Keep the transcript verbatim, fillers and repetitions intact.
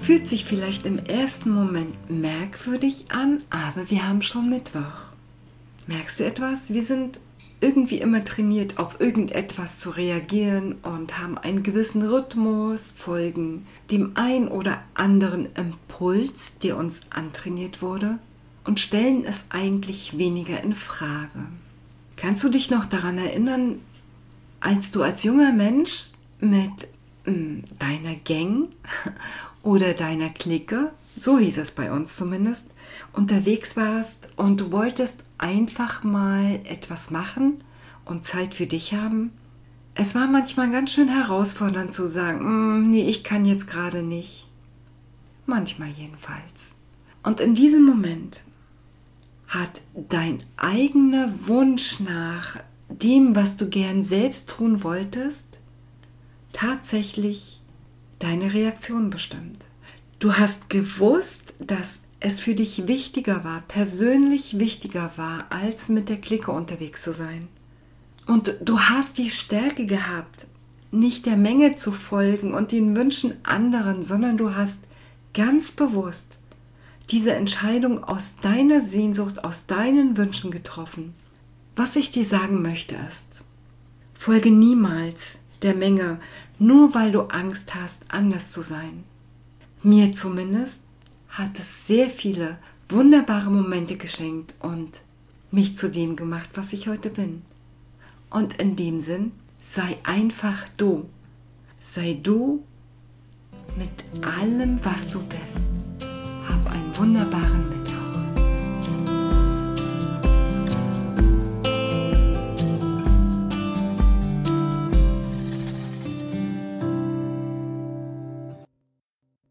fühlt sich vielleicht im ersten Moment merkwürdig an, aber wir haben schon Mittwoch. Merkst du etwas? Wir sind irgendwie immer trainiert, auf irgendetwas zu reagieren und haben einen gewissen Rhythmus, folgen dem ein oder anderen Impuls, der uns antrainiert wurde, und stellen es eigentlich weniger in Frage. Kannst du dich noch daran erinnern, als du als junger Mensch mit mh, deiner Gang oder deiner Clique, so hieß es bei uns zumindest, unterwegs warst und du wolltest einfach mal etwas machen und Zeit für dich haben? Es war manchmal ganz schön herausfordernd zu sagen, nee, ich kann jetzt gerade nicht. Manchmal jedenfalls. Und in diesem Moment hat dein eigener Wunsch nach dem, was du gern selbst tun wolltest, tatsächlich deine Reaktion bestimmt. Du hast gewusst, dass es für dich wichtiger war, persönlich wichtiger war, als mit der Clique unterwegs zu sein. Und du hast die Stärke gehabt, nicht der Menge zu folgen und den Wünschen anderen, sondern du hast ganz bewusst diese Entscheidung aus deiner Sehnsucht, aus deinen Wünschen getroffen. Was ich dir sagen möchte ist, folge niemals der Menge, nur weil du Angst hast, anders zu sein. Mir zumindest hat es sehr viele wunderbare Momente geschenkt und mich zu dem gemacht, was ich heute bin. Und in dem Sinn, sei einfach du. Sei du mit allem, was du bist. Hab einen wunderbaren Mittag.